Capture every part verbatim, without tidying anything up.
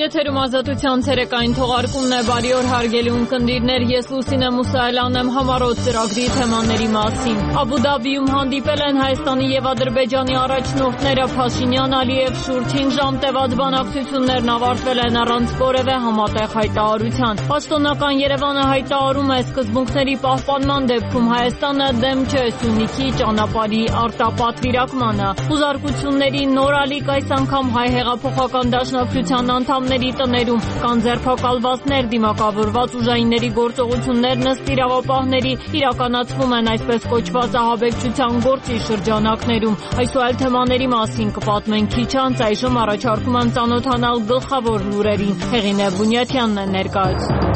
Եթերում ազատության ցերեկային թողարկումն է, բարի օր հարգելի ունկնդիրներ, ես Լուսինե Մուսայելյանն եմ համառոտ ծրագրի թեմաների մասին։ Աբու Դաբիում հանդիպել են Հայաստանի եւ Ադրբեջանի առաջնորդները Փաշինյան, Ալիև շուրջ հինգ ժամ տևած բանակցություններն ավարտվել են առանց որևէ համատեղ հայտարարության։ Պաշտոնական Երևանը հայտարարում է սկզբունքների պահպանման դեպքում Հայաստանը դեմ չէ Սյունիքի ճանապարհի արտապատվիրակմանը։ Խուզարկությունների նոր ալիք այս անգամ հայ հեղափոխական դաշնակցության անդամների տներում կան ձերբակալվածներ, դիմակավորված ուժայինների գործողություններն ըստ իրավապահների իրականացվում են այսպես կոչված ահաբեկչության գործի շրջանակներում։ Այսօր թեմաների մասին կպատմենք քիչ անց, այժմ առաջարկում եմ ծանոթանալ գլխավոր լուրերին։ Հեղինե Բունյաթյանն է ներկայացնում։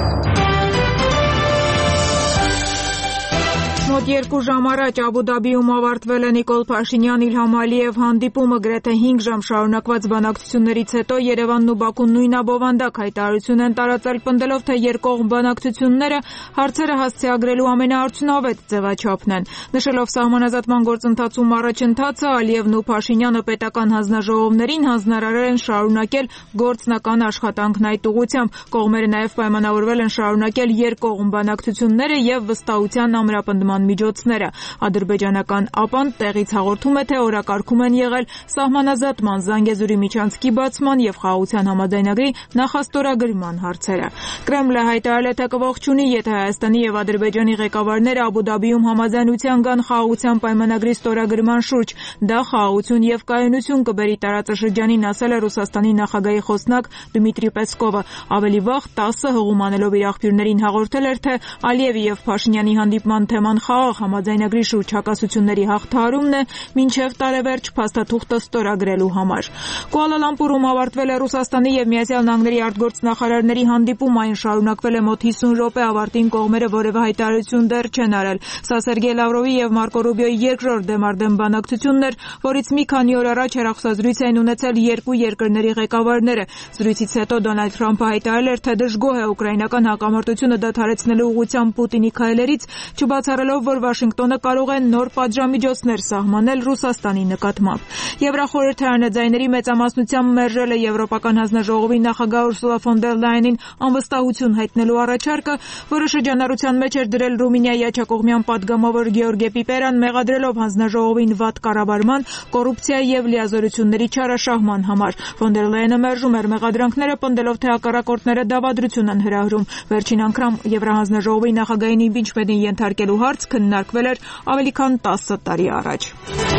Մոտ երկու ժամ առաջ Աբու Դաբիում ավարտվել է Նիկոլ Փաշինյան Իլհամ Ալիև հանդիպումը, գրեթե հինգ ժամ շարունակված բանակցություններից հետո Երևանն ու Բաքուն նույնաբովանդակ հայտարարություն են տարածել, պնդելով, թե երկկողմ բանակցությունները հարցերը հասցեագրելու ամենաարդյունավետ ձևաչափն են։ Նշելով սահմանազատման գործընթացում առաջընթացը, Ալիևն ու Փաշինյանը պետական հանձնաժողովներին հանձնարարել են շարունակել գործնական աշխատանքն այդ ուղղությամբ։ Կողմերը նաև պայմանավորվել են շարունակել երկկողմ բանակցությունները եւ վստահության ամրապնդման միջոցները։ Ադրբեջանական ԱՊԱ-ն տեղից հաղորդում է, թե օրակարգում են եղել սահմանազատման, Զանգեզուրի միջանցքի բացման եւ խաղաղության համաձայնագրի նախաստորագրման հարցերը։ Կրեմլը հայտարարել է, թե կողքչունի, եթե Հայաստանի եւ Ադրբեջանի ղեկավարները Աբու Դաբիում համաձայնության կան խաղաղության պայմանագրի ստորագրման շուրջ։ Դա խաղաղություն եւ կայունություն կբերի տարածաշրջանին, ասել է Ռուսաստանի նախագահի խոսնակ Դմիտրի Պեսկովը։ Ավելի վաղ տասը հղում անելով իր աղբյուրներին հաղորդել էր, թե Ալիևի եւ Փաշինյանի հանդիպման թեման խաղաղ համաձայնագրի շուրջ հակասությունների հաղթահարումն է, մինչև տարեվերջ փաստաթուղթը ստորագրելու համար։ Կուալա Լամպուրում ավարտվել է Ռուսաստանի եւ Միացյալ Նահանգների արտգործնախարարների հանդիպում, այն շարունակվել է մոտ հիսուն րոպե, ավարտին կողմերը որևէ հայտարարություն դեռ չեն արել։ Սա Սերգեյ Լավրովի եւ Մարկո Ռուբիոյի երկրորդ դեմարդեմ բանակցությունն էր, որից մի քանի օր առաջ հեռախոսազրույց էին ունեցել երկու երկրների ղեկավարները։ Զրույցից հետո Դոնալդ Թրամփը հայտարարել էր, թե դժգոհ է ուկրաինական հակամարտությունը դադարեցնելու ուղղությամբ Պուտինի քայլերից, չբացառելով, որ Վաշինգտոնը կարող է նոր պատժամիջոցներ սահմանել Ռուսաստանի նկատմամբ։ Եվրախորհրդարանը ձայների մեծամասնությամբ մերժել է Եվրոպական հանձնաժողովի նախագահ Ուրսուլա ֆոն դեր Լայենին անվստահություն հայտնելու առաջարկը, որը շրջանառության մեջ էր դրել Ռումինիայի աջակողմյան պատգամավոր Գեորգե Պիպերան, մեղադրելով հանձնաժողովին վատ կառավարման, կոռուպցիայի եւ լիազորությունների չարաշահման համար։ Ֆոն դեր Լայենը մերժում էր մեղադրանքները, պնդելով, թե հակառակորդները դավադրություն են հրահրում։ Վերջին անգամ Եվրահանձնաժողովի նախագահին իմպիչմենտին ենթարկելու հարց քննարկվել էր ավելի քան տասը տարի առաջ։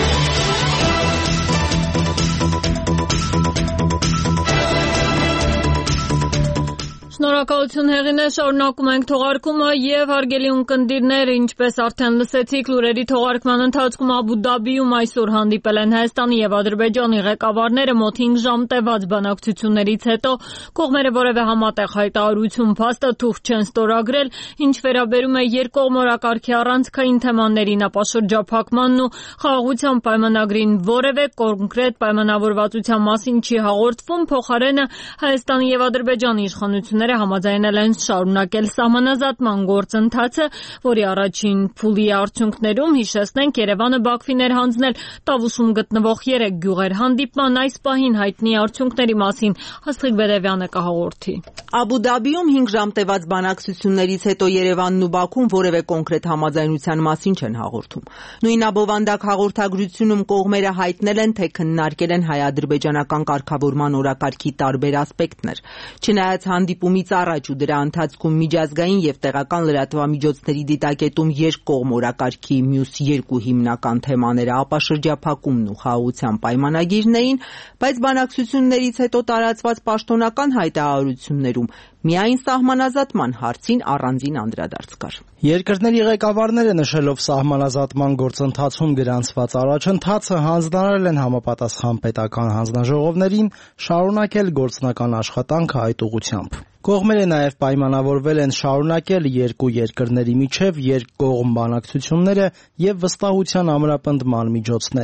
Շնորհակալություն Հեղինե, շարունակում ենք թողարկումը եւ հարգելի ունկնդիրներ, ինչպես արդեն լսեցիք, լուրերի թողարկման ընթացքում Աբու Դաբիում այսօր հանդիպել են Հայաստանի եւ Ադրբեջանի ղեկավարները, մոտ հինգ ժամ տևած բանակցություններից հետո կողմերը որևէ համատեղ հայտարարություն փաստաթուղթ չեն ստորագրել, ինչ վերաբերում է երկկողմ օրակարգի առանցքային թեմաներին, ապա շրջափակմանն ու խաղաղության պայմանագրին որևէ կոնկրետ պայմանավորվածության մասին չի հաղորդվում, փոխարենը Հայաստանի եւ Ադրբեջանի իշխանությունները համաձայնել են շարունակել սահմանազատման գործընթացը, որի առաջին փուլի արդյունքներում, հիշեցնենք, Երևանը Բաքվին էր հանձնել Տավուշում գտնվող երեք գյուղեր։ Հանդիպման այս պահին հայտնի արդյունքների մասին Աստղիկ Բեդևյանը կհաղորդի։ Աբու Դաբիում հինգ ժամ տևած բանակցություններից հետո Երևանն ու Բաքուն որևէ կոնկրետ համաձայնության մասին չեն հաղորդում։ Նույնաբովանդակ հաղորդագրությունում կողմերը հայտնել են, թե քննարկել են հայ-ադրբեջանական կարգավորման օրակարգի տարբեր ասպեկտներ։ Չնայած հանդիպումից առաջ ու դրա ընթացքում միջազգային եւ տեղական լրատվամիջոցների դիտակետում երկկողմ օրակարգի մյուս երկու հիմնական թեմաները ապա շրջափակումն ու խաղաղության պայմանագիրն էին, բայց բանակցություններից հետո տարածված պաշտոնական հայտարարություններում միայն սահմանազատման հարցին առանձին անդրադարձ կար։ Երկրների ղեկավարները նշելով սահմանազատման գործընթացում գրանցված առաջընթացը հանձնարարել են համապատասխան պետական հանձնաժողովներին շարունակել գործնական աշխատանքը այդ ուղղությամբ։ Կողմերը նաև պայմանավորվել են շարունակել երկու երկրների միջև երկկողմ բանակցությունները եւ վստահության ամրապնդման միջոցները։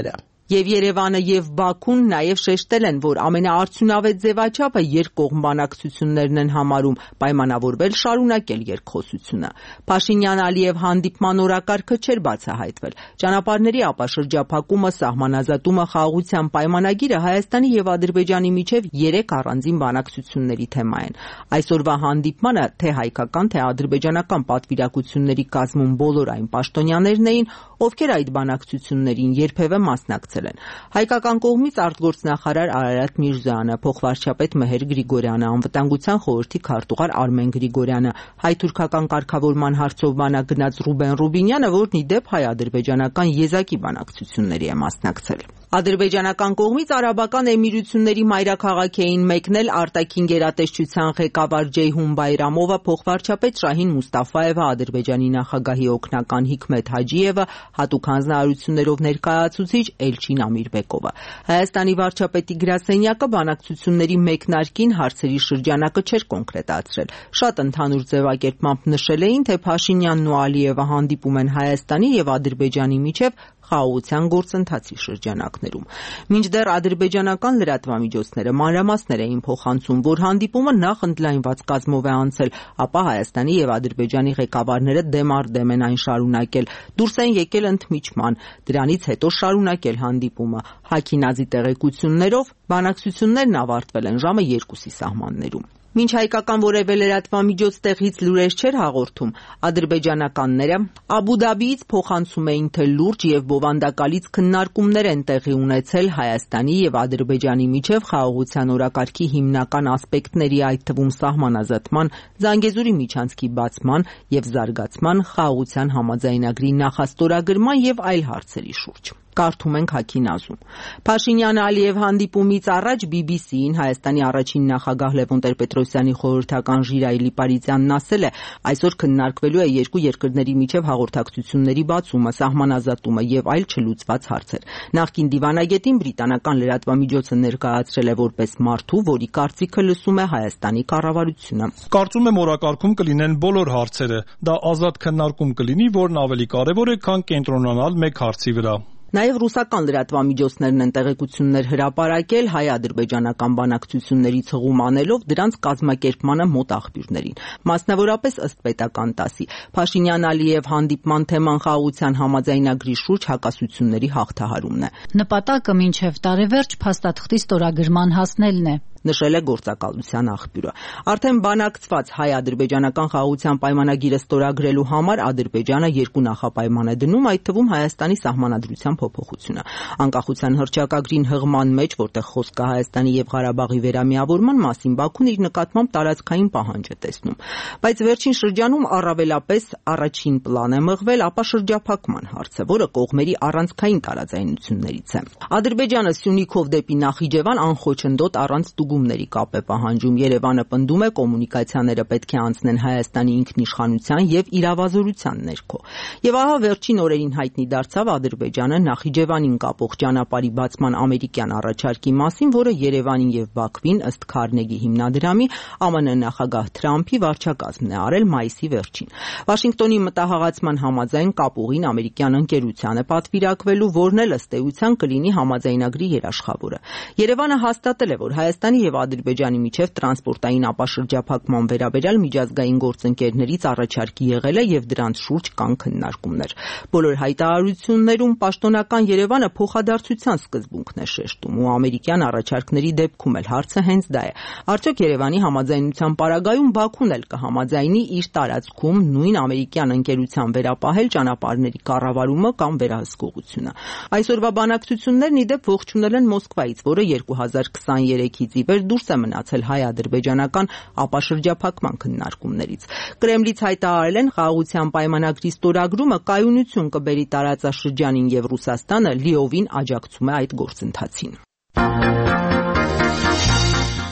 Եվ Երևանը եւ Բաքուն նաեւ շեշտել են, որ ամենաարդյունավետ ձևաչափը երկկողմ բանակցություններն են համարում, պայմանավորվել շարունակել երկխոսությունը։ Փաշինյան-Ալիև հանդիպման օրակարգը չէր բացահայտվել։ Ճանապարհների ապաշրջափակումը, սահմանազատումը, խաղաղության պայմանագիրը Հայաստանի եւ Ադրբեջանի միջև երեք առանձին բանակցությունների թեմա են։ Այսօրվա հանդիպմանը թե հայկական, թե ադրբեջանական պատվիրակությունների կազմում բոլոր այն պաշտոնյաներն էին, ովքեր այդ բանակցություններին երբևէ մասնակցել են։ Հայկական կողմից արտգործնախարար Արարատ Միրզոյանը, փոխվարչապետ Մեհեր Գրիգորյանը, անվտանգության խորհրդի քարտուղար Արմեն Գրիգորյանը, հայ-թուրքական կարգավորման հարցով բանագնաց Ռուբեն Ռուբինյանը, որն ի դեպ հայ-ադրբեջանական եզակի բանակցությունների է մասնակցել։ Ադրբեջանական կողմից Արաբական Էմիրությունների մայրաքաղաք էին մեկնել արտաքին գերատեսչության ղեկավար Ջեյհուն Բայրամովը, փոխվարչապետ Շահին Մուստաֆաևը, Ադրբեջանի նախագահի օգնական Հիկմեթ Հաջիևը, հատուկ հանձնարարություններով ներկայացուցիչ Էլչին Ամիրբեկովը։ Հայաստանի վարչապետի գրասենյակը բանակցությունների մեկնարկին հարցերի շրջանակը չէր կոնկրետացրել։ Շատ ընդհանուր ձևակերպմամբ նշել էին, թե Փաշինյանն ու Ալիևը հանդիպում են Հայաստանի եւ Ադրբեջանի միջև խաղաղության գործընթացի շրջանակներում։ Մինչդեռ ադրբեջանական լրատվամիջոցները մանրամասներ էին փոխանցում, որ հանդիպումը նախ ընդլայնված կազմով է անցել, ապա Հայաստանի եւ Ադրբեջանի ղեկավարները դեմ առ դեմ են այն շարունակել, դուրս են եկել ընդմիջման, դրանից հետո շարունակել հանդիպումը։ Հաքինազի տեղեկություններով բանակցություններն ավարտվել են ժամը երկուսի սահմաններում։ Մինչ հայկական որևէ լրատվամիջոց տեղից լուրեր չէր հաղորդում, ադրբեջանականները Աբու Դաբիից փոխանցում էին, թե լուրջ եւ բովանդակալից քննարկումներ են տեղի ունեցել Հայաստանի եւ Ադրբեջանի միջև խաղաղության օրակարգի հիմնական ասպեկտների, այդ թվում սահմանազատման, Զանգեզուրի միջանցքի բացման եւ զարգացման, խաղաղության համաձայնագրի նախաստորագրման եւ այլ հարցերի շուրջ։ Կարդում ենք Հաքինազում։ Փաշինյան-Ալիև հանդիպումից առաջ բի բի սի-ին Հայաստանի առաջին նախագահ Լևոն Տեր-Պետրոսյանի խորհրդական Ժիրայելի Պարիզյանն ասել է, այսօր քննարկվելու է երկու երկրների միջև հաղորդակցությունների բացումը, սահմանազատումը եւ այլ չլուծված հարցեր։ Նախկին դիվանագետին բրիտանական լրատվամիջոցը ներկայացրել է որպես մարդու, որի կարծիքը լսում է Հայաստանի կառավարությունը։ Կարծում եմ օրակարգում կլինեն բոլոր հարցերը, դա ազատ քննարկում կլինի, որն ավելի կարևոր է, քան կենտրոնանալ մեկ հարցի վրա։ Նաև ռուսական լրատվամիջոցներն են տեղեկություններ հրապարակել հայ-ադրբեջանական բանակցություններից հղում անելով դրանց կազմակերպմանը մոտ աղբյուրներին։ Մասնավորապես ըստ պետական տասի, Փաշինյան-Ալիև հանդիպման թեման խաղաղության համաձայնագրի շուրջ հակասությունների հաղթահարումն է։ Նպատակը մինչև տարեվերջ փաստաթղթի ստորագրման հասնելն է, նշել է գործակալության աղբյուրը։ Արդեն բանակցված հայ-ադրբեջանական խաղաղության պայմանագիրը ստորագրելու համար Ադրբեջանը երկու նախապայման է դնում, այդ թվում Հայաստանի սահմանադրության փոփոխությունը։ Անկախության հռչակագրին հղման մեջ, որտեղ խոսք է Հայաստանի եւ Ղարաբաղի վերամիավորման մասին, Բաքուն իր նկատմամբ տարածքային պահանջ է տեսնում։ Բայց վերջին շրջանում առավելապես առաջին պլան է մղվել ապա շրջափակման հարցը, որը կողմերի առանցքային տարաձայնություններից է։ Ադրբեջանը Սյունիքով դեպի Նախիջևան անխոչնդոտ առանց ստուգումների կապ է պահանջում։ Երևանը պնդում է կոմունիկացիաները պետք է անցնեն Հայաստանի ինքնիշխանության եւ իրավազորության ներքո։ Եվ ահա վերջին օրերին հայտնի դարձավ Ադրբեջանը Նախիջևանին կապող ճանապարհի բացման ամերիկյան առաջարկի մասին, որը Երևանին եւ Բաքվին ըստ Քարնեգի հիմնադրամի ԱՄՆ նախագահ Թրամփի վարչակազմն է արել մայիսի վերջին։ Վաշինգտոնի մտահղացման համաձայն կապուղին ամերիկյան ընկերության է պատվիրակվելու, որն էլ ըստ էության կլինի համաձայնագրի երաշխավորը։ Երևանը հաստատել է, որ Հայաստանի եւ Ադրբեջանի միջև տրանսպորտային ապաշրջափակման վերաբերյալ միջազգային գործընկերներից առաջարկի եղել է եւ դրանց շուրջ կան քննարկումներ։ Բոլոր հայտարարություններում պաշտոնական Երևանը փոխադարձության սկզբունքն է շեշտում ու ամերիկյան առաջարկների դեպքում էլ հարցը հենց դա է։ Արդյոք Երևանի համաձայնության պարագայում Բաքուն էլ կհամաձայնի իր տարածքում նույն ամերիկյան ընկերության վերապահել ճանապարհների կառավարումը կամ վերահսկողությունը։ Այսօրվա բանակցություններն ի դեպ ողջունել են Մոսկվայից, որը երկու հազար քսաներեքից ի վեր դուրս է մնացել հայ-ադրբեջանական ապաշրջափակման քննարկումներից։ Կրեմլից հայտարարել են խաղաղության պայմանագրի ստորագրումը կայունություն կբերի տարածաշրջանին եւ Ռուսաստանը լիովին աջակցում է այդ գործընթացին։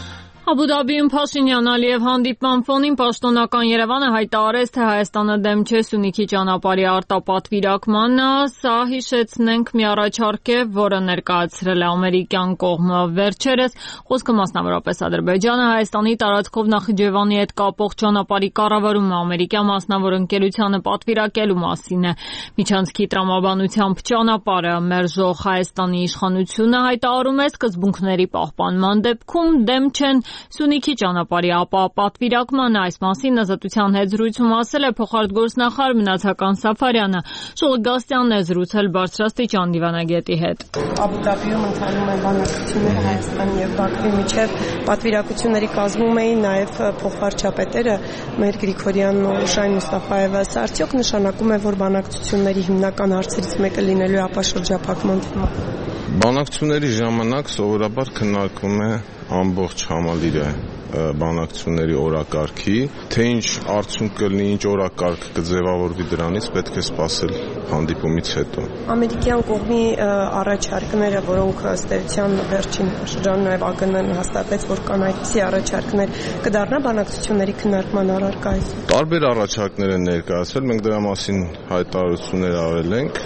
Աբու Դաբիում Փաշինյան-Ալիև հանդիպման ֆոնին պաշտոնական Երևանը հայտարարեց, թե Հայաստանը դեմ չէ Սյունիքի ճանապարհի արտապատվիրակմանը, սա հիշեցնենք մի առաջարկ է, որը ներկայացրել է ամերիկյան կողմը վերջերս, խոսքը մասնավորապես Ադրբեջանը Հայաստանի տարածքով Նախիջևանի հետ կապող ճանապարհի կառավարումը ամերիկյան մասնավոր ընկերությանը պատվիրակելու մասին է։ Միջանցքի տրամաբանությամբ ճանապարհը մերժող Հայաստանի իշխանությունը հայտարարում է սկզբունքների պահպանման դեպքում դեմ չեն Սյունիքի ճանապարհի ապապատվիրակմանը, այս մասին Ազատության հետ զրույցում ասել է փոխարտգործնախարար Մնացական Սաֆարյանը։ Շողգաստյանն է զրուցել բարձրաստիճան դիվանագետի հետ։ Աբու Դաբիում ընթանում են բանակցությունները Հայաստանի եւ Բաքվի միջև պատվիրակությունների կազմում էին նաեւ փոխվարչապետերը մեր Գրիգորյանն ու Շայն Մուստաֆաևը։ Սա արդյոք նշանակում է, որ բանակցությունների հիմնական հարցերից մեկը լինելու է ապաշրջափակման թեման։ Բանակցությունների ժամանակ սովորաբար քննարկվում է ամբողջ համալիրը բանակցությունների օրակարգի, թե ինչ արդյունք կլինի, ինչ օրակարգ կձևավորվի դրանից, պետք է սպասել հանդիպումից հետո։ Ամերիկյան կողմի առաջարկները, որոնք ըստ էության վերջին շրջանում նաև ԱԳՆ-ն հաստատեց, որ կան այդպիսի առաջարկներ, կդառնա բանակցությունների քննարկման առարկա այս։ Տարբեր առաջարկներ են ներկայացվել, մենք դրա մասին հայտարարություններ արել ենք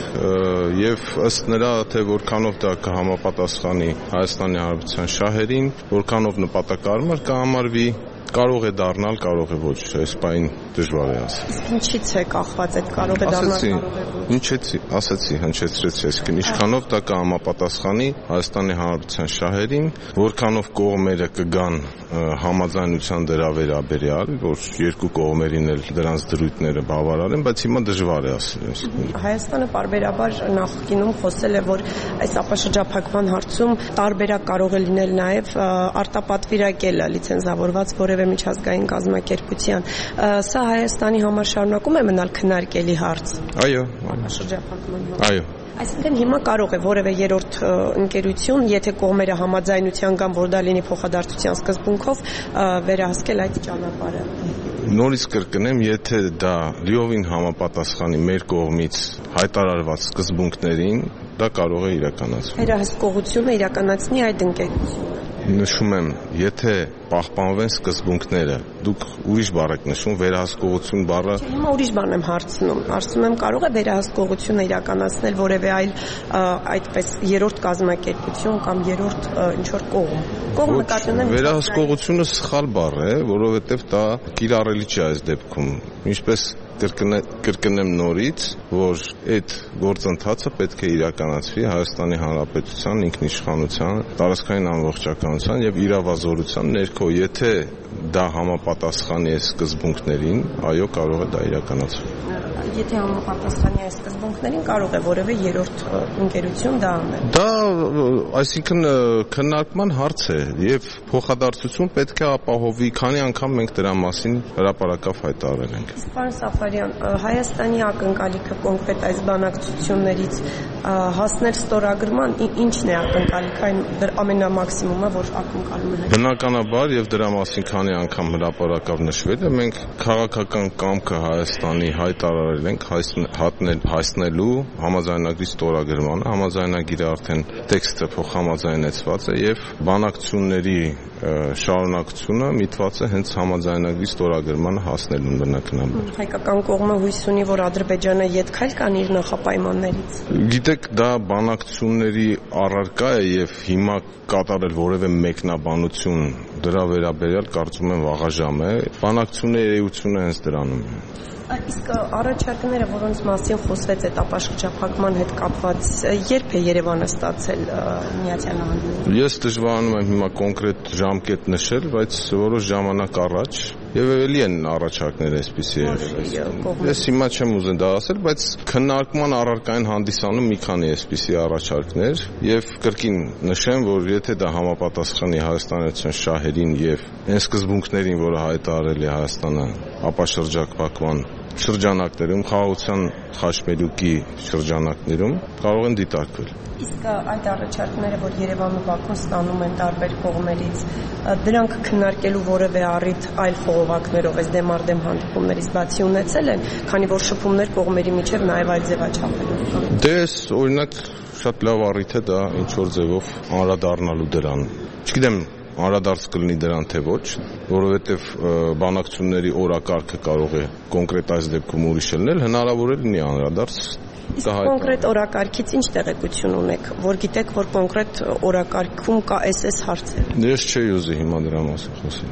եւ ըստ նրա, թե որքանով դա կհամապատասխանի Հայաստանի Հանրապետության շահերին, որքանով նպատակարար կհամարվի, կարող է դառնալ, կարող է ոչ, այս բանը դժվար է ասել։ Իսկ ինչից է կախված այդ կարող է դառնալ, կարող է ոչ։ Ինչեցի, ասացի, հնչեցրեցի, այսինքն ինչքանով դա կհամապատասխանի Հայաստանի Հանրապետության շահերին, որքանով կողմերը կգան համաձայնության դրա վերաբերյալ, որ երկու կողմերին էլ դրանց դրույթները բավարար են, բայց հիմա դժվար է ասել։ Հայաստանը պարբերաբար նախկինում խոսել է, որ այս ապաշրջափակման հարցում տարբերակ կարող է լինել նաև արտապատվիրակելը լիցենզավորված որևէ միջազգային կազմակերպության։ Սա Հայաստանի համար շարունակում է մնալ քննարկելի հարց։ Այո, ապաշրջափակման։ Այո։ Այսինքն հիմա կարող է որևէ երրորդ ընկերություն, եթե կողմերը համաձայնության կան, որ դա լինի փոխադարձության սկզբունքով, վերահսկել այդ ճանապարհը։ Նորից կրկնեմ, եթե դա լիովին համապատասխանի մեր կողմից հայտարարված սկզբունքներին, դա կարող է իրականացվել։ Վերահսկողությունը իրականացնի այդ ընկերությունը։ Նշում եմ, եթե պահպանվեն սկզբունքները, դուք ուրիշ բառ եք նշում, վերահսկողություն բառը։ Հիմա ուրիշ բան եմ հարցնում։ Հարցնում եմ, կարող է վերահսկողությունը իրականացնել որևէ այլ այդպես երրորդ կազմակերպություն կամ երրորդ ինչ-որ կողմ։ Կողմը կատարում վերահսկողությունը սխալ բառ է, որովհետև դա կիրառելի չէ այս դեպքում։ Ինչպես կրկնեմ նորից, որ այդ գործընթացը պետք է իրականացվի Հայաստանի Հանրապետության ինքնիշխանության, տարածքային ամբողջականության եւ իրավազորության ներքո, եթե դա համապատասխանի այս սկզբունքներին, այո, կարող է դա իրականացվել։ Եթե համապատասխանի այս սկզբունքներին, կարող է որևէ երրորդ ընկերություն դա անել։ Դա, այսինքն քննարկման հարց է եւ փոխադարձություն պետք է ապահովի, քանի անգամ մենք դրա մասին հրապարակավ հայտարարել ենք։ Իսկ պարոն Սաֆարյան, Հայաստանի ակնկալիքը կոնկրետ այս բանակցություններից հասնել ստորագրման, ինչն է ակնկալիքը, այն ամենամաքսիմումը, որ ակնկալում են։ Բնականաբար եւ դրա մասին քանի անգամ հրապարակավ նշվել է, մենք քաղաքական կամքը Հայաստանի հայտարարել ենք հասնելու համաձայնագրի ստորագրմանը, համաձայնագիրը արդեն տեքստը փոխհամաձայնեցված է եւ բանակցությունների շարունակությունը միտված է հենց համաձայնագրի ստորագրմանը հասնելուն բնականաբար։ Հայկական կողմը հույս ունի, որ Ադրբեջանը ետքայլ կանի իր նախապայմաններից։ Գիտեք, դա բանակցությունների առարկա է եւ հիմա կատարել որևէ մեկնաբանություն դրա վերաբերյալ կարծում եմ վաղաժամ է։ Բանակցությունների էությունը հենց դրանում է։ Իսկ առաջարկները, որոնց մասին խոսվեց այդ ապաշրջափակման հետ կապված, երբ է Երևանը ստացել Միացյալ Նահանգները։ Ես դժվարանում եմ հիմա կոնկրետ ժամկետ նշել, բայց որոշ ժամանակ առաջ եւ ելի են առաջարկներ այսպիսի եղել։ Ես հիմա չեմ ուզեն դա ասել, բայց քննարկման առարկային հանդիսանում մի քանի այսպիսի առաջարկներ եւ կրկին նշեմ, որ եթե դա համապատասխանի Հայաստանի շահերին եւ այն սկզբունքներին, որը հայտարարել է Հայաստանը ապաշրջափակման շրջանակներում, խաղաղության խաչմերուկի շրջանակներում կարող են դիտարկվել։ Իսկ այդ առաջարկները, որ Երևանն ու Բաքուն ստանում են տարբեր կողմերից, դրանք քննարկելու որևէ առիթ այլ խողովակներով այս դեմարդեմ հանդիպումներից բացի ունեցել են, քանի որ շփումներ կողմերի միջև նաև այլ ձևաչափերով կան։ Դե օրինակ շատ լավ առիթ է դա ինչ որ ձևով անդրադառնալու դրան։ Չգիտեմ, անդրադարձ կլինի դրան թե ոչ, որովհետև բանակցությունների օրակարգը կարող է կոնկրետ այս դեպքում ուրիշ լինել, հնարավոր է լինի անդրադարձ։ Իսկ կոնկրետ օրակարգից ինչ տեղեկություն ունեք, որ գիտեք, որ կոնկրետ օրակարգում կա այս հարցեր։ Ես չէի ուզի հիմա դրա մասին խոսել։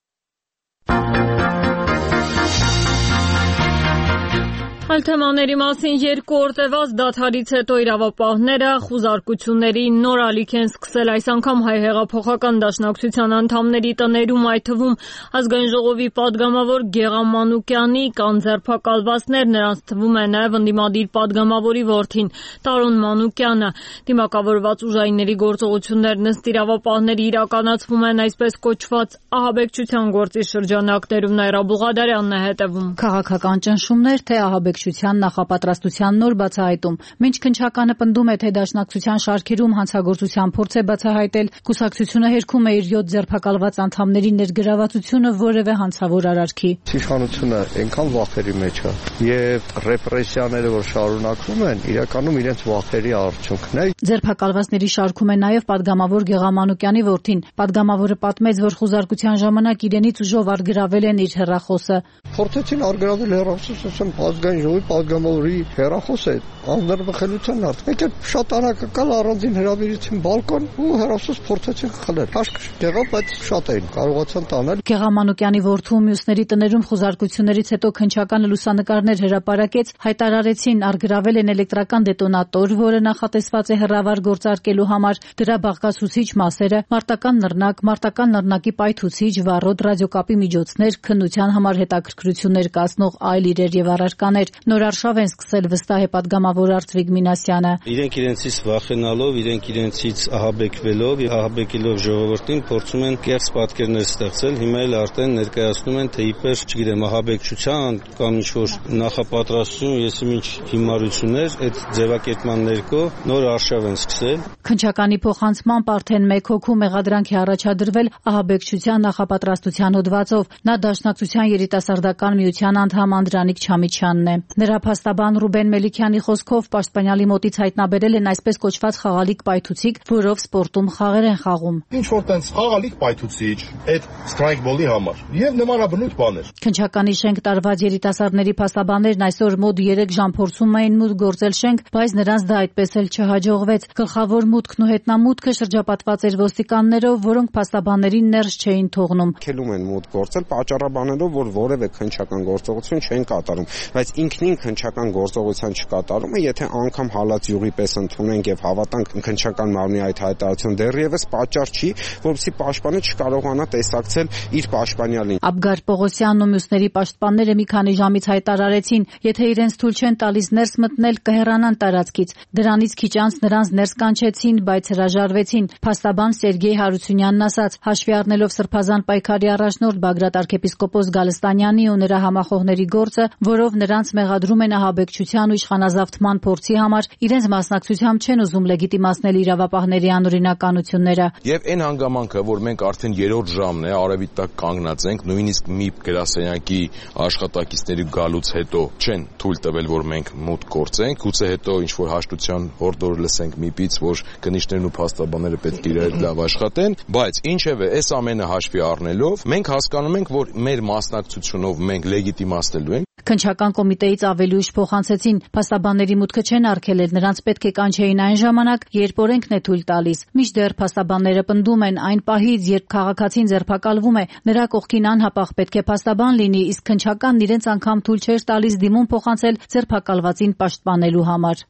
Այլ թեմաների մասին երկու օր տևած դադարից հետո իրավապահները խուզարկությունների նոր ալիք են սկսել այս անգամ Հայ հեղափոխական դաշնակցության անդամների տներում, այդ թվում Ազգային ժողովի պատգամավոր Գեղամ Մանուկյանի կան ձերբակալվածներ, նրանց թվում է նաև ընդդիմադիր պատգամավորի որդին Տարոն Մանուկյանը։ Դիմակավորված ուժայինների գործողություններն ըստ իրավապահների իրականացվում են այսպես կոչված ահաբեկչության գործի շրջանակներում։ Նաիրա Բուղադարյանն է հետևում։ Քաղաքական ճնշումներ, թե ահաբեկչության նախապատրաստության նոր բացահայտում։ Մինչ քննչականը պնդում է, թե դաշնակցության շարքերում հանցագործության փորձ է բացահայտել, կուսակցությունը հերքում է իր յոթ ձերբակալված անդամների ներգրավվածությունը որևէ հանցավոր արարքի։ Իշխանությունը այնքան վախերի մեջ է, եւ ռեպրեսիաները, որ շարունակվում են, իրականում իրենց վախերի արդյունքն է։ Ձերբակալվածների շարքում է նաև պատգամավոր Գեղամ Մանուկյանի որդին։ Պատգամավորը պատմեց, որ խուզարկության ժամանակ իրենից ուժով արգրավել են իր հեռախոսը։ Փորձեցին արգրավել հեռախոսը, ասեմ, Ազգային ժողովի պատգամավորի հեռախոսը է, անձնարբխելության արդ։ Մեկ էլ շատ անակնկալ առանձին հրավիրեցին բալկոն ու հեռախոս փորձեցին խլել։ Հաշկ եղավ, բայց շատ էին կարողացան տանել։ Գեղամ Մանուկյանի որդու մյուսների տներում խուզարկություններից հետո քննչականը լուսանկարներ հրապարակեց, հայտարարեցին արգրավել են էլեկտրական դետոնատոր, որը նախատեսված է հեռավար գործարկելու համար, դրա բաղկացուցիչ մասերը, մարտական նռնակ, մարտական նռնակի պայթուցիչ, վառոդ, ռադիոկապի միջոցներ, քննության համար հետաքրքրություններ կազմող այլ իրեր եւ առարկաներ։ Նոր արշավ են սկսել, վստահ է պատգամավոր Արծվիկ Մինասյանը։ Իրենք իրենցից վախենալով, իրենք իրենցից ահաբեկվելով, ահաբեկելով ժողովրդին փորձում են կեղծ պատկերներ ստեղծել, հիմա էլ արդեն ներկայացնում են, թե իբր, չգիտեմ, ահաբեկչության կամ ինչ-որ նախապատրաստություն, եսի ինչ հիմարություններ, այդ ձևակերպման ներքո նոր արշավ են սկսել։ Քննչականի փոխանցմամբ արդեն մեկ հոգու մեղադրանք է առաջադրվել ահաբեկչության նախապատրաստության հոդվածով։ Նա Դաշնակցության երիտասարդական միության անդամ Անդրանիկ Չամիչյանն է։ Նրա փաստաբան Ռուբեն Մելիքյանի խոսքով պաշտպանյալի մոտից հայտնաբերել են այսպես կոչված խաղալիք պայթուցիկ, որով սպորտում խաղեր են խաղում։ Ինչ որ տենց խաղալիք պայթուցիչ, այդ սթրայքբոլի համար եւ նմանաբնույթ բաներ։ Քննչականի շենք տարված երիտասարդների փաստաբաններն այսօր մոտ երեք ժամ փորձում էին մուտք գործել շենք, բայց նրանց դա այդպես էլ չհաջողվեց։ Գլխավոր մուտքն ու հետնամուտքը շրջապատված էր ոստիկաններով, որոնք փաստաբաններին ներս չէին թողնում։ Քելում են մուտք գործել պատճառաբանելով, որ որևէ քննչական գործողություն չեն կատարում, բայց ինքնին քննչական գործողության չկատարումը, եթե անգամ հալած յուղի պես ընդունենք եւ հավատանք քննչական մարմնի այդ հայտարարություն, դեռևս պատճառ չի, որովհետեւ պաշտպանը չկարողանա տեսակցել իր պաշտպանյալին։ Աբգար Պողոսյանն ու մյուսների պաշտպանները մի քանի ժամից հայտարարեցին, եթե իրենց թույլ չեն տալիս ներս մտնել, կհեռանան տարածքից։ Դրանից քիչ անց նրանց ներս կանչեցին, բայց հրաժարվեցին։ Փաստաբան Սերգեյ Հարությունյանն ասաց, հաշվի առնելով Սրբազան պայքարի առաջնորդ Բագրատ arczepiskopos Գալստանյանի ու նրա համախոհների գործը, որով նրանց մեղադրում են ահաբեկչության ու իշխանազավթման փորձի համար, իրենց մասնակցությամբ չեն ուզում լեգիտիմացնել իրավապահների անօրինականությունները։ Եվ այն հանգամանքը, որ մենք արդեն երրորդ ժամն է, արևի տակ կանգնած ենք, նույնիսկ մի գրասենյակի աշխատակիցների գալուց հետո չեն թույլ տվել, որ մենք մուտք գործենք, գուցե հետո ինչ որ հաշտության հորդոր լսենք միպից, որ կնիչներն ու փաստաբանները պետք է իրար լավ աշխատեն, բայց ինչևէ, այս ամենը հաշվի առնելով, մենք հասկանում ենք, որ մեր մասնակցությունով մենք լեգիտիմացնելու ենք։ Քննչական կոմիտեից ավելի ուշ փոխանցեցին, փաստաբանների մուտքը չեն արգելել, նրանց պետք է կանչեին այն ժամանակ, երբ օրենքն է թույլ տալիս։ Մինչդեռ փաստաբանները պնդում են, այն պահից, երբ քաղաքացին ձերբակալվում է, նրա կողքին անհապաղ պետք է փաստաբան լինի, իսկ քննչականն իրենց անգամ թույլ չէր տալիս դիմում փոխանցել ձերբակալվածին պաշտպանելու համար։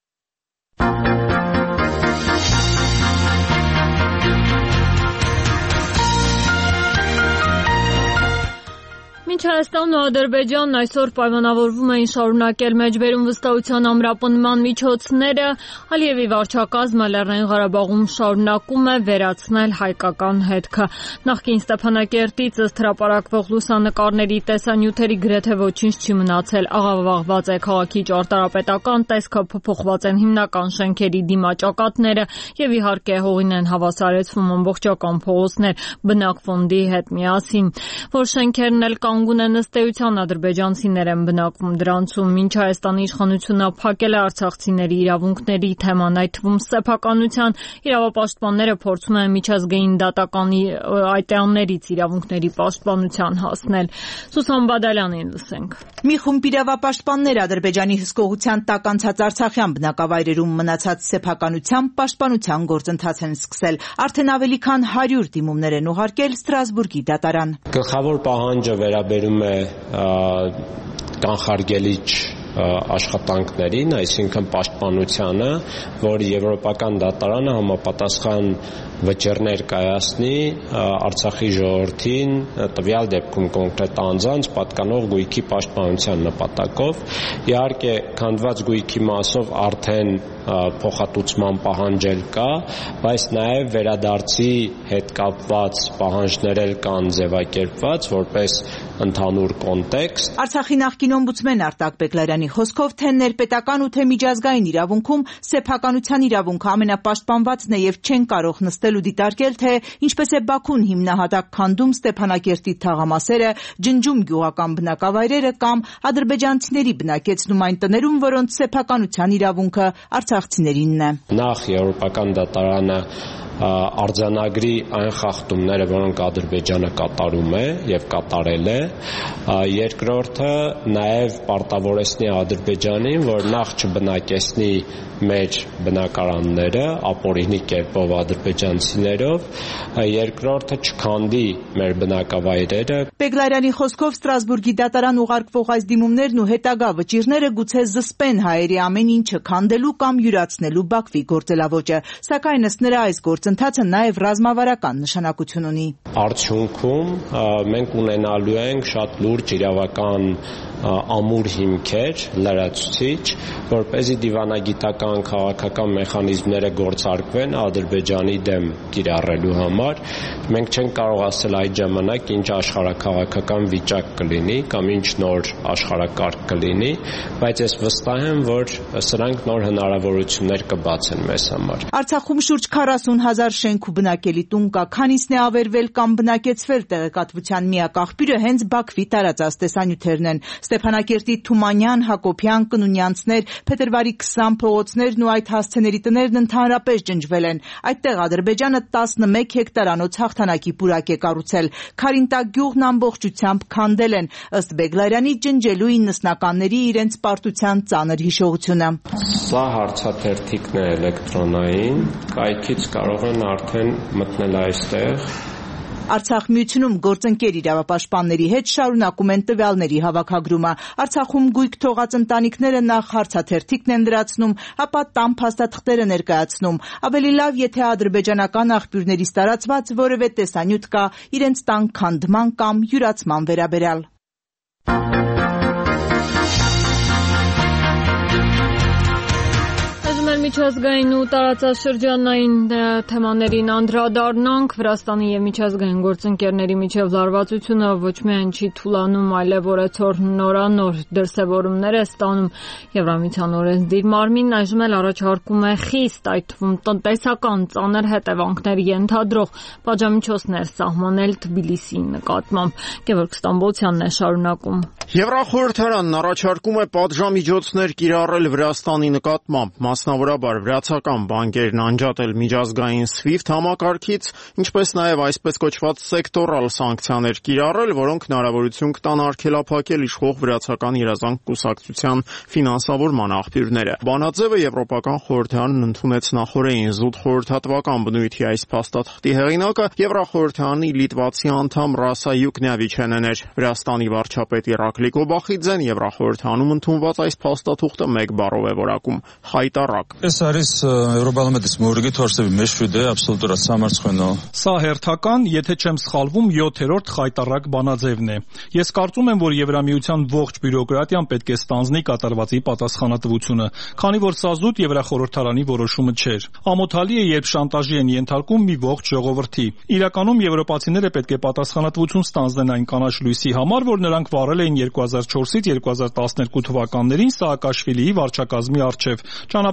Մինչ Հայաստանն ու Ադրբեջանն այսօր պայմանավորվում էին շարունակել մեջբերում վստահության ամրապնդման միջոցները, Ալիևի վարչակազմը Լեռնային Ղարաբաղում շարունակում է վերացնել հայկական հետքը։ Նախկին Ստեփանակերտից ըստ հրապարակվող լուսանկարների տեսանյութերի գրեթե ոչինչ չի մնացել։ Աղավաղված է քաղաքի ճարտարապետական տեսքը, փոփոխված են հիմնական շենքերի դիմաճակատները եւ իհարկե հողին են հավասարեցվում ամբողջական փողոցներ բնակ ֆոնդի հետ միասին, որ շենքերն էլ կանգ կանգ ունեն ըստ էության ադրբեջանցիներ են բնակվում դրանցում։ Մինչ Հայաստանի իշխանությունը փակել է արցախցիների իրավունքների թեման, այդ թվում սեփականության, իրավապաշտպանները փորձում են միջազգային դատականի այտեղներից իրավունքների պաշտպանության հասնել։ Սուսան Բադալյանին լսենք։ Մի խումբ իրավապաշտպաններ Ադրբեջանի հսկողության տակ անցած արցախյան բնակավայրերում մնացած սեփականության պաշտպանության գործընթաց են սկսել։ Արդեն ավելի քան հարյուր դիմումներ են ուղարկել Ստրասբուրգի դատարան։ Գլխավոր պահանջը վերաբերում է կանխարգելիչ աշխատանքներին, այսինքն պաշտպանությանը, որ Եվրոպական դատարանը համապատասխան վճիռներ կայացնի Արցախի ժողովրդին տվյալ դեպքում կոնկրետ անձանց պատկանող գույքի պաշտպանության նպատակով։ Իհարկե, քանդված գույքի մասով արդեն փոխհատուցման պահանջել կա, բայց նաև վերադարձի հետ կապված պահանջներ էլ կան ձևակերպված որպես ընդհանուր կոնտեքստ։ Արցախի նախկին օմբուդսմեն Արտակ Բեգլարյանի խոսքով թե ներպետական ու թե միջազգային իրավունքում սեփականության իրավունքը ամենապաշտպանվածն է եւ չեն կարող նստել ու դիտարկել, թե ինչպես է Բաքուն հիմնահատակ քանդում Ստեփանակերտի թաղամասերը, ջնջում գյուղական բնակավայրերը կամ ադրբեջանցիների բնակեցնում այն տներում, որոնց սեփականության իրավունքը արցախցիներինն է։ Նախ Եվրոպական դատարանը արձանագրի այն խախտումները, որոնք Ադրբեջանը կատարում է եւ կատարել է, երկրորդը նաև պարտավորեցնի Ադրբեջանին, որ նախ չբնակեցնի մեր բնակարանները ապօրինի կերպով ադրբեջանցիներով, երկրորդը չքանդի մեր բնակավայրերը։ Բեգլարյանի խոսքով Ստրասբուրգի դատարան ուղարկվող այս դիմումներն ու հետագա վճիռները գուցե զսպեն հայերի ամեն ինչը քանդելու կամ յուրացնելու Բաքվի գործելավոճը, սակայն ըստ նրա այս գործընթացը նաև ռազմավարական նշանակություն ունի։ Արդյունքում մենք ունենալու ենք շատ լուրջ իրավական ամուր հիմքեր, լրացուցիչ, որպեսզի դիվանագիտական քաղաքական մեխանիզմները գործարկվեն Ադրբեջանի դեմ կիրառելու համար։ Մենք չենք կարող ասել այդ ժամանակ ինչ աշխարհաքաղաքական վիճակ կլինի կամ ինչ նոր աշխարհակարգ կլինի, բայց ես վստահ եմ, որ սրանք նոր հնարավորություններ կբացեն մեզ համար։ Արցախում շուրջ քառասուն հազար շենք ու բնակելի տուն կա, քանիսն է ավերվել կամ բնակեցվել, տեղեկատվության միակ աղբյուրը հենց Բաքվի տարածած տեսանյութերն են։ Ստեփանակերտի Թումանյան, Հակոբյան, Կնունյանցներ, Փետրվարի քսան փողոցներն ու այդ հասցեների տներն ընդհանրապես ջնջվել են։ Այդտեղ Ադրբեջանը տասնմեկ հեկտարանոց հաղթանակի պուրակ է կառուցել։ Քարինտակ գյուղն ամբողջությամբ քանդել են, ըստ Բեգլարյանի ջնջելու իննսնականների իրենց պարտության ծանր հիշողությունը։ Սա հարցաթերթիկն է էլեկտրոնային, կայքից կարող են արդեն մտնել այստեղ։ Արցախ միությունում գործընկեր իրավապաշտպանների հետ շարունակում են տվյալների հավաքագրումը։ Արցախում գույք թողած ընտանիքները նախ հարցաթերթիկն են լրացնում, ապա տան փաստաթղթերը ներկայացնում։ Ավելի լավ, եթե ադրբեջանական աղբյուրներից տարածված որևէ տեսանյութ կա իրենց տան քանդման կամ յուրացման վերաբերյալ։ Միջազգային ու տարածաշրջանային թեմաներին անդրադառնանք։ Վրաստանի եւ միջազգային գործընկերների միջև լարվածությունը ոչ միայն չի թուլանում, այլև օրեցօր նորանոր դրսևորումներ է ստանում։ Եվրամիության օրենսդիր մարմինն այժմ էլ առաջարկում է խիստ, այդ թվում տնտեսական ծանր հետևանքներ ենթադրող պատժամիջոցներ սահմանել Թբիլիսիի նկատմամբ։ Գևորգ Ստամբոլցյանն է շարունակում։ Եվրախորհրդարանն առաջարկում է պատժամիջոցներ կիրառել Վրաստանի նկատմամբ, մասնավորապես վրացական բանկերն անջատել միջազգային SWIFT համակարգից, ինչպես նաև այսպես կոչված սեկտորալ սանկցիաներ կիրառել, որոնք հնարավորություն կտան արգելափակել իշխող վրացական երազանք կուսակցության ֆինանսավորման աղբյուրները։ Բանաձևը Եվրոպական խորհրդարանն ընդունեց նախորդին զուտ խորհրդատվական բնույթի այս փաստաթղթի հեղինակը Եվրախորհրդարանի լիտվացի անդամ Ռասա Յուկնյավիչենն էր։ Վրաստանի վարչապետ Իրակլի Կոբախիձեն Եվրախորհրդանում ընդունված այս փաստաթուղթը մեկ բառով է որակում՝ հայտարարակ։ Ეს არის Եվրոպարլամենտის մորգի թորսები մեջուդե աբսոլյուտურად համարցնո։ Սա հերթական, եթե չեմ սխալվում, յոթերորդ խայտարակ բանաձևն է։ Ես կարծում եմ, որ Եվրամիության ողջ բյուրոկրատիան պետք է ստանձնի կատարվածի պատասխանատվությունը, քանի որ սա զուտ Եվրախորհրդարանի որոշումը չէր։ Ամոթալի է, երբ շանտաժի են ենթարկում մի ողջ ժողովրդի։ Իրականում եվրոպացիները պետք է պատասխանատվություն ստանձնեն այն կանաչ լույսի համար, որ նրանք վարել էին երկու հազար չորսից երկու հազար տասներկու թվականներին Սաակաշվիլիի վարչակազմի առջև, ճանապարհ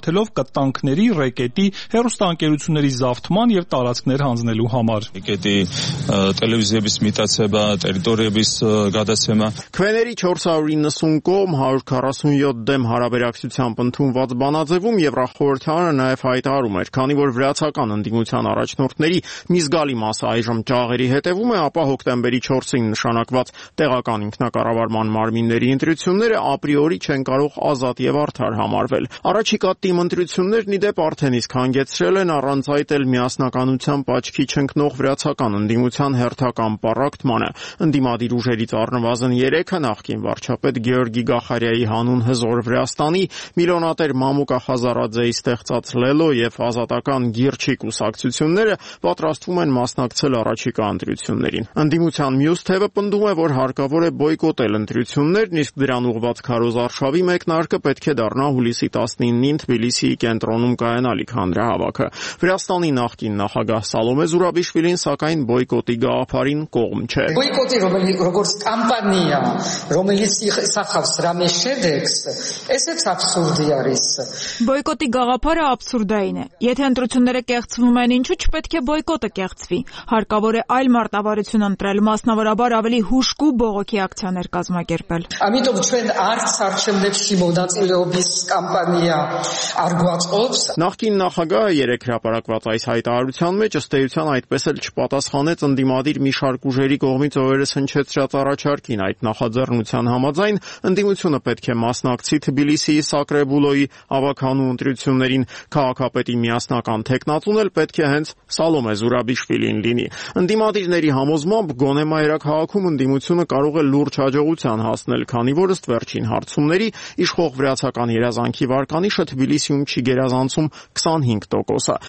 նպատելով կտանքների, ռեկետի, հեռուստաընկերությունների զավթման եւ տարածքներ հանձնելու համար։ Ռեկետի տելևիզիայից միտացება, տերիտորիայից գադացվելը։ Քվեների չորս հարյուր իննսուն կողմ հարյուր քառասունյոթ դեմ հարաբերակցությամբ ընդունված բանաձևում Եվրախորհրդարանը նաև հայտարարում էր, քանի որ վրացական ընդդիմության առաջնորդների մի զգալի մասը այժմ ճաղերի հետևում է, ապա հոկտեմբերի չորսին նշանակված տեղական ինքնակառավարման մարմինների ընտրությունները ապրիորի չեն կարող ազատ եւ արդար համարվել։ Առաջիկա թիմ ընտրություններն ի դեպ արդեն իսկ հանգեցրել են առանց այդ էլ միասնականությամբ աչքի չընկնող վրացական ընդդիմության հերթական պառակտմանը։ Ընդդիմադիր ուժերից առնվազն երեքը նախկին վարչապետ Գեորգի Գախարյայի հանուն հզոր Վրաստանի, միլիոնատեր Մամուկա Խազարաձեի ստեղծած Լելո եւ ազատական Գիրչի կուսակցությունները պատրաստվում են մասնակցել առաջիկա ընտրություններին։ Ընդդիմության մյուս թևը պնդում է, որ հարկավոր է բոյկոտել ընտրություններն, իսկ դրան ուղղված քարոզարշավի մեկնարկը պետք է դառնա հուլիսի տասնինին Թբիլիսիի կենտրոնում կայանալիք հանրահավաքը։ Վրաստանի նախկին նախագահ Սալոմե Զուրաբիշվիլին սակայն բոյկոտի գաղափարին կողմ չէ։ Բոյկոտի როგორც կամպանիա, რომელიც սախավ սրա մեջ շեդեքս, էսեც абսուրդի არის։ Բոյկոտի գաղափարը абսուրդային է։ Եթե ընտրությունները կեղծվում են, ինչու՞ չպետք է բոյկոտը կեղծվի։ Հարկավոր է այլ մարտավարություն ընտրել, մասնավորաբար ավելի հուժկու բողոքի ակցիաներ կազմակերպել։ Ամիտով ჩვენ արც արժանապատվի շիմոդացիլոբիս կամպանիա արգուածոց։ Նախկին նախագահը երեք հրապարակված այս հայտարարության մեջ ըստ էության այդպես էլ չպատասխանեց ընդդիմադիր մի շարք ուժերի կողմից օրերս հնչեցրած առաջարկին։ Այդ նախաձեռնության համաձայն ընդդիմությունը պետք է մասնակցի Թբիլիսիի Սակրեբուլոյի ավագանու ընտրություններին, քաղաքապետի միասնական թեկնածուն էլ պետք է հենց Սալոմե Զուրաբիշվիլին լինի։ Ընդդիմադիրների համոզմամբ գոնե մայրաքաղաքում ընդդիմությունը կարող է լուրջ հաջողության հասնել, քանի որ ըստ վերջին հարցումների իշխող վրացական երազանքի վարկանիշը Թբիլիսիում չի գերազանցում քսանհինգ տոկոսը։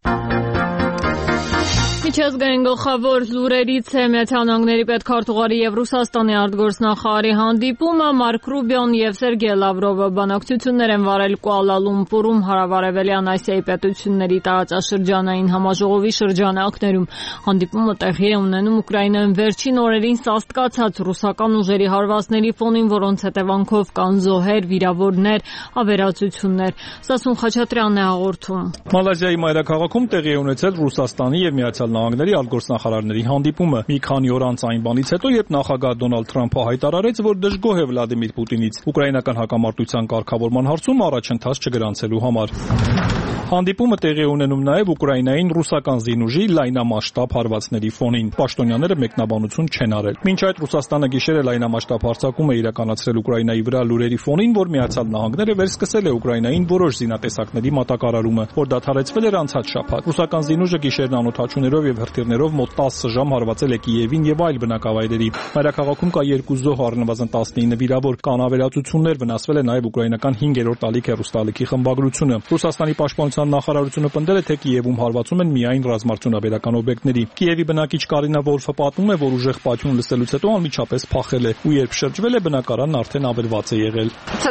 Միջազգային գլխավոր լուրերից է Միացյալ Նահանգների պետքարտուղարի եւ Ռուսաստանի արտգործնախարարի հանդիպումը։ Մարկ Ռուբիոն եւ Սերգեյ Լավրովը բանակցություններ են վարել Կուալա Լումպուրում հարավարևելյան Ասիայի պետությունների տարածաշրջանային համաժողովի շրջանակներում։ Հանդիպումը տեղի է ունենում Ուկրաինայում վերջին օրերին սաստկացած ռուսական ուժերի հարվածների ֆոնին, որոնց հետևանքով կան զոհեր, վիրավորներ, ավերածություններ։ Սասուն Խաչատրյանն է հաղորդում։ Մալազիայի մայրաքաղաքում տեղի է ունեցել Ռուսաստանի եւ Միացյալ Նահանգների արտգործնախարարների հանդիպումը։ Մի քանի օր անց այն բանից հետո, երբ նախագահ Դոնալդ Թրամփը հայտարարեց, որ դժգոհ է Վլադիմիր Պուտինից ուկրաինական հակամարտության կարգավորման հարցում առաջընթաց չգրանցելու համար։ Հանդիպումը տեղի է ունենում նաև Ուկրաինային ռուսական զինուժի լայնամասշտաբ հարվածների ֆոնին։ Պաշտոնյաները մեկնաբանություն չեն արել։ Մինչ այդ Ռուսաստանը գիշերը լայնամասշտաբ հարձակում է իրականացրել Ուկրաինայի վրա լուրերի ֆոնին, որ Միացյալ Նահանգները վերսկսել է Ուկրաինային որոշ զինատեսակների մատակարարումը, որ դադարեցվել էր անցած շաբաթ։ Ռուսական զինուժը գիշերն անօդաչուներով եւ հրթիռներով մոտ տասը ժամ հարվածել է Կիևին եւ այլ բնակավայրերի։ Մայրաքաղաքում կա երկու զոհ, առնվազն տասնինը վիրավոր, կան ավերածություններ, վնասվել է նաև ուկրաինական հինգերորդ ալիք հեռուստաալիքի խմբագրությունը։ Ռուսաստանի պաշտպանության նախարարությունը պնդել է, թե Կիևում հարվածում են միայն ռազմարտունաբերական օբյեկտների։ Կիևի բնակիչ Կարինա Վոլֆը պատմում է, որ ուժեղ պայթյուն լսելուց հետո անմիջապես փախել է, ու երբ շրջվել է, բնակարանն արդեն ավերված է եղել։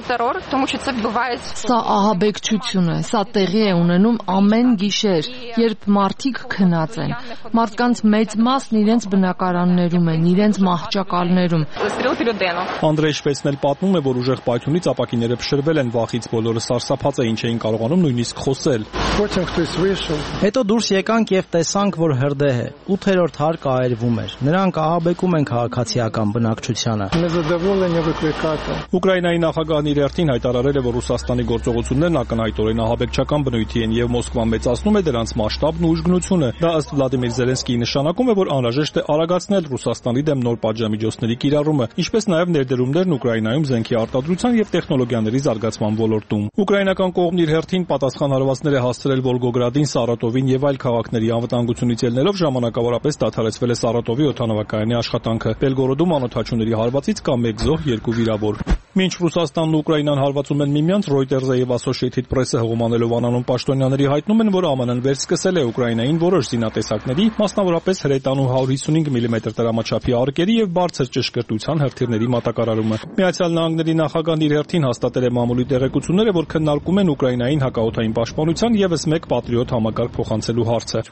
Սա ահաբեկչություն է, սա տեղի է ունենում ամեն գիշեր, երբ մարդիկ քնած են։ Մարդկանց մեծ մասն իրենց բնակարաններում են, իրենց մահճակալներում։ Անդրեյ Շվեցն էլ պատմում է, որ ուժեղ պայթյունից ապակիները փշրվել են, վախից բոլորը սարսափած էին, չէին կարողանում նույնիսկ խոսել։ Հետո դուրս եկանք եւ տեսանք, որ հրդեհ է։ ութերորդ հարկը այրվում էր։ Նրանք ահաբեկում են քաղաքացիական բնակչությանը։ Ուկրաինայի նախագահն իր հերթին հայտարարել է, որ Ռուսաստանի գործողություններն ակնհայտորեն ահաբեկչական բնույթի են եւ Մոսկվան մեծացնում է դրանց մասշտաբն ու ուժգնությունը։ Դա ըստ Վլադիմիր Զելենսկիի նշանակում է, որ անհրաժեշտ է արագացնել Ռուսաստանի դեմ նոր պատժամիջոցների կիրառումը, ինչպես նաեւ ներդրումներն Ուկրաինայում զենքի արտադրության եւ տեխնոլոգիաների զարգացման ոլորտում։ Ուկրաինական կողմն իր հերթին պատասխան հարվածներ է հասցրել Վոլգոգրադին, Սարատովին եւ այլ քաղաքների անվտանգությունից ելնելով ժամանակավորապես դադարեցվել է Սարատովի օդանավակայանի աշխատանքը։ Բելգորոդում անօդաչուների հարվածից կա մեկ զոհ, երկու վիրավոր։ Մինչ Ռուսաստանն ու Ուկրաինան հարվածում են միմյանց, Reuters-ը եւ Associated Press-ը հողմանելով անանուն պաշտոնյաների հայտնում են, որ ԱՄՆ-ն վերսկսել է Ուկրաինային որոշ զինատեսակների, մասնավորապես հրետանու հարյուր հիսունհինգ միլիմետր տրամաչափի արկերի եւ բարձր ճշգրտության հրթիռների մատակարարումը։ Միացյալ Նահանգների նախագահն իր հերթին հաստատել է մամուլի տեղեկությունները, որ քննարկում են Ուկրաինային հակաօդային պաշտպանության Միության եւս մեկ պատրիոտ համակարգ փոխանցելու հարցը։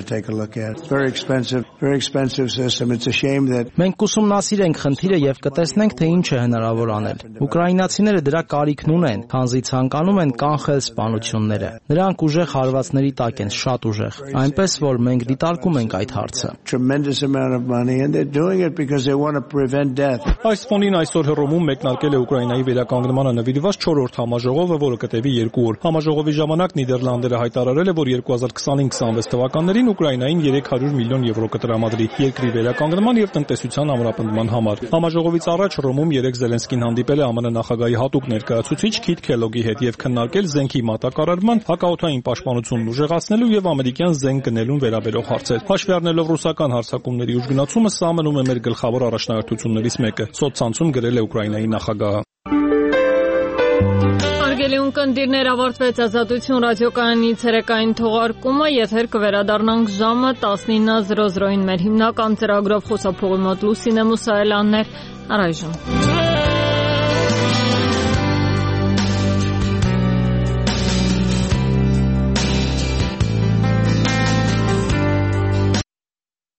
Մենք կուսումնասիրենք խնդիրը եւ կտեսնենք, թե ինչ է հնարավոր անել։ Ուկրաինացիները դրա կարիքն ունեն, քանզի ցանկանում են կանխել սպանությունները։ Նրանք ուժեղ հարվածների տակ են, շատ ուժեղ, այնպես որ մենք դիտարկում ենք այդ հարցը։ Այս ֆոնին այսօր Հռոմում մեկնարկել է Ուկրաինայի վերականգնմանը նվիրված չորրորդ համաժողովը, որը կտևի երկու օր։ Համաժողովի ժամանակ Նիդերլանդերը հայտարարել է, որ երկու հազար քսանհինգ քսանվեց թվականներին Ուկրաինային երեք հարյուր միլիոն եվրո կտրամադրի երկրի վերականգնման եւ տնտեսության ամրապնդման համար։ Համաժողովից առաջ Հռոմում երեք Զելենսկին հանդիպել է ԱՄՆ նախագահի հատուկ ներկայացուցիչ Քիթ Քելոգի հետ եւ քննարկել զենքի մատակարարման, հակաօդային պաշտպանությունն ուժեղացնելու եւ ամերիկյան զենք գնելուն վերաբերող հարցեր։ Հաշվի առնելով ռուսական հարձակումների ուժգնացումը, սա մնում է մեր գլխավոր առաջնահերթություններից մեկը, սոցցանցում գրել է Ուկրաինայի նախագահը։ Հարգելի ունկնդիրներ, ավարտվեց Ազատություն ռադիոկայանի ցերեկային թողարկումը, եթեր կվերադառնանք ժամը տասնինը զրո զրոին մեր հիմնական ծրագրով խոսափողի մոտ Լուսինե Մուսայելյանն էր, առայժմ։